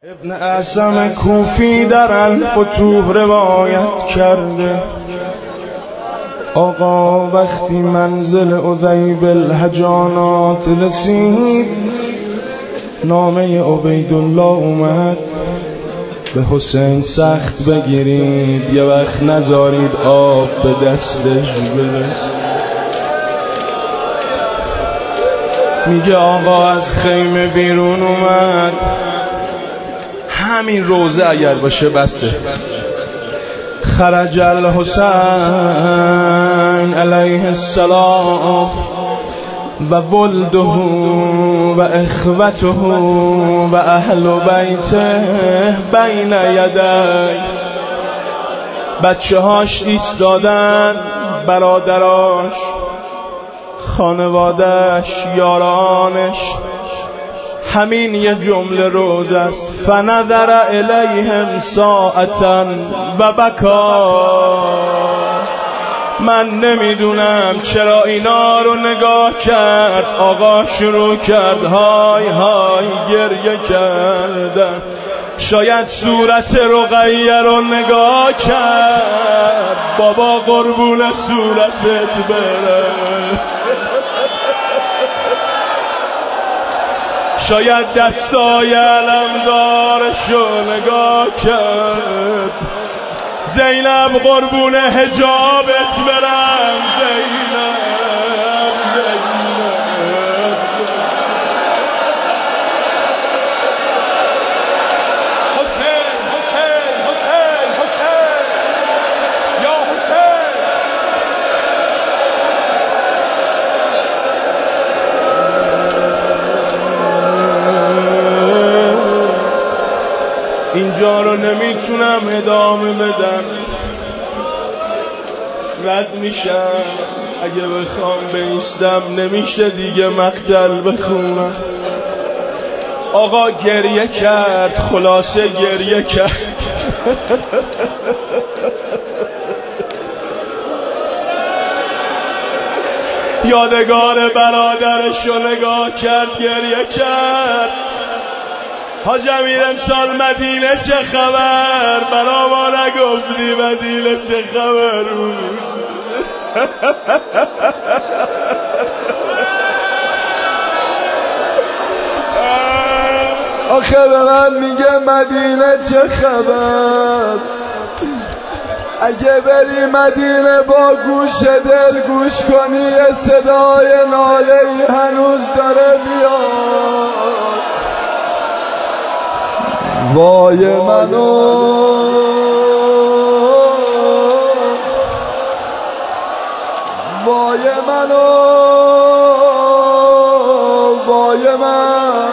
ابن اعصم کوفی در الفتوح روایت کرده آقا وقتی منزل عذیب الهجانات رسید نامه عبیدالله اومد به حسین سخت بگیرید یه وقت نذارید آب به دستش برسه. میگه آقا از خیمه بیرون اومد، همین روزه اگر باشه بسه. خرج الحسین علیه السلام و ولده و اخوته و اهل بیته بین یدی. بچه هاش ایستادن، برادراش، خانوادهش، یارانش. همین یه جمله روز است. فنظر الیهم ساعتا و بکا. من نمیدونم چرا اینا رو نگاه کرد. آقا شروع کرد های های گریه کردن. شاید صورت رقیه رو نگاه کرد. بابا قربون صورتت برم. شاید دستای علمدارشو نگاه کرد. زینب قربون حجابت برم. زینب حسین حسین حسین حسین یا حسین. اینجا رو نمیتونم ادامه بدم، رد میشم. اگه بخوام بایستم نمیشه دیگه مقتل بخونم. آقا گریه کرد، خلاصه گریه کرد. یادگار برادرشو نگاه کرد، گریه کرد. حاج امیر امسال مدینه چه خبر؟ برا ما نگفتی مدینه چه خبر بود؟ آخه به من میگه مدینه چه خبر. اگه بری مدینه با گوش دل گوش کنی صدای ناله‌ای هنوز داره میاد. وای منو وای منو وای من.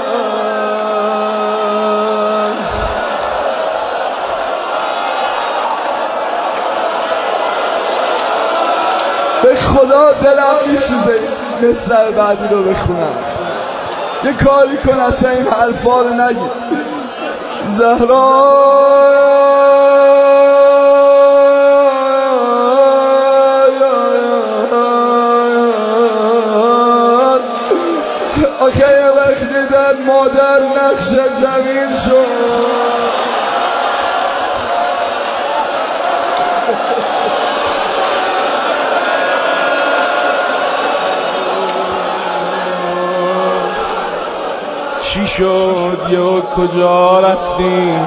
به خدا دلم میسوزه مصرع بعدی رو بخونم. یه کاری کن اصلا این حرفا رو نگی. زهرا آخه یه وقت دیدن مادر نقش زمین شد. چی شد؟ یا کجا رفتیم؟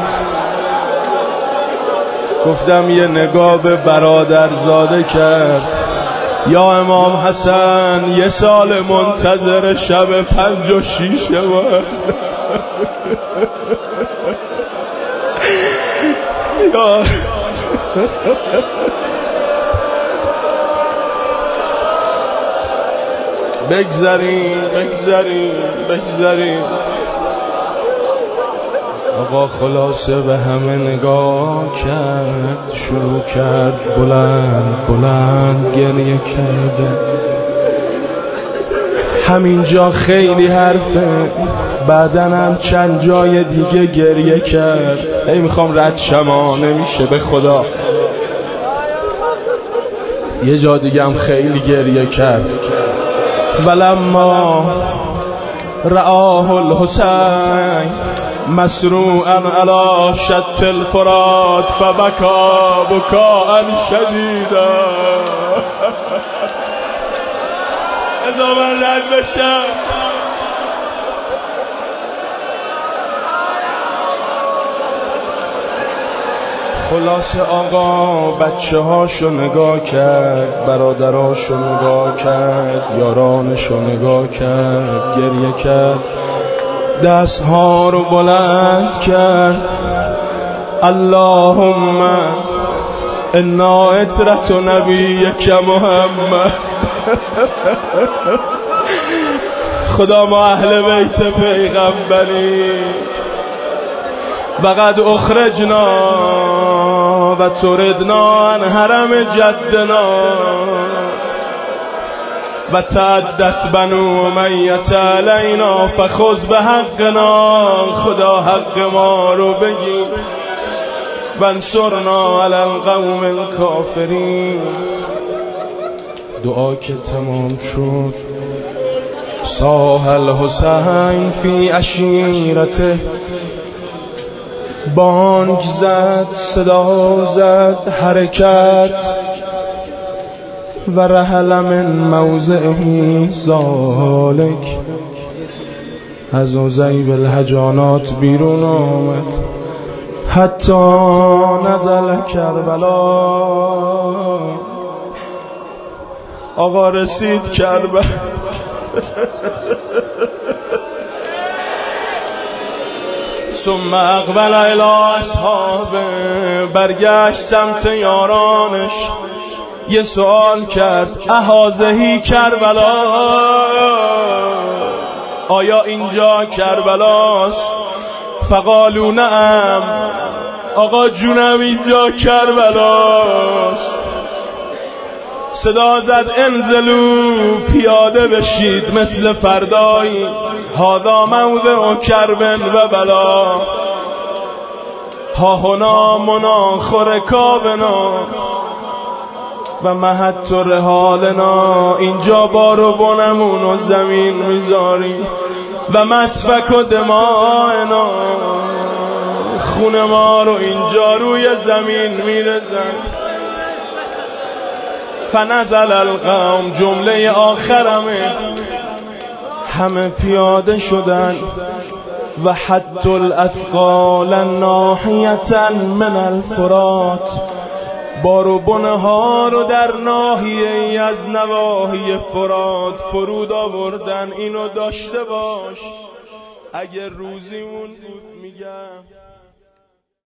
گفتم یه نگاه به برادرزاده کرد. یا امام حسن یه سال منتظر شب 5 و 6 بود. یا بگذاریم. آقا خلاصه به همه نگاه کرد، شروع کرد بلند گریه کرده. همینجا خیلی حرفه، بعدن هم چند جای دیگه گریه کرد. میخوام رد شما، نمیشه به خدا. یه جا دیگه هم خیلی گریه کرد. ولما رآه الحسین مسروعا علی شط الفرات فبکا بکاء شدیدا. ازا من رد بشم. خلاصه آقا بچه هاشو نگاه کرد، برادراشو نگاه کرد، یارانشو نگاه کرد، گریه کرد، دستها رو بلند کرد. اللهم انا عترة نبیک محمد. خدا ما اهل بیت پیغمبری وقد اخرجنا و تردنا عن حرم جدنا و تعدت بنو امیة علینا فخذ به حقنا. خدا حق ما رو بگیر و انصرنا علی القوم الکافرین. دعا که تمام شد صاح الحسین فی عشیرته، بانگ زد، صدا زد، حرکت و رحل من موضعه ذالک. از عزیب الحجانات بیرون آمد حتی نزل کربلا. آقا رسید کربلا. ثم اقبل الی اصحابه، برگشت سمت یارانش، یه سوال کرد اهازهی کربلا، آیا اینجا کربلاست؟ فقالوا نعم، آقا جونم اینجا کربلاست. صدا زد انزلو، پیاده بشید مثل فردایی، هادا موضع کرب و بلا، ها هنا مناخر کابنا و محط رحالنا. اینجا بار و بنمون و زمین میذاریم و مسفک و دمائنا، خون ما رو اینجا روی زمین میرزن. فنزل القوم، جمله آخرمه، همه پیاده شدن و حتی الاثقال ناحیة من الفرات، بار و بنه ها رو در ناحیه‌ای از نواحی فرات فرود آوردن. اینو داشته باش اگه روزیمون بود میگم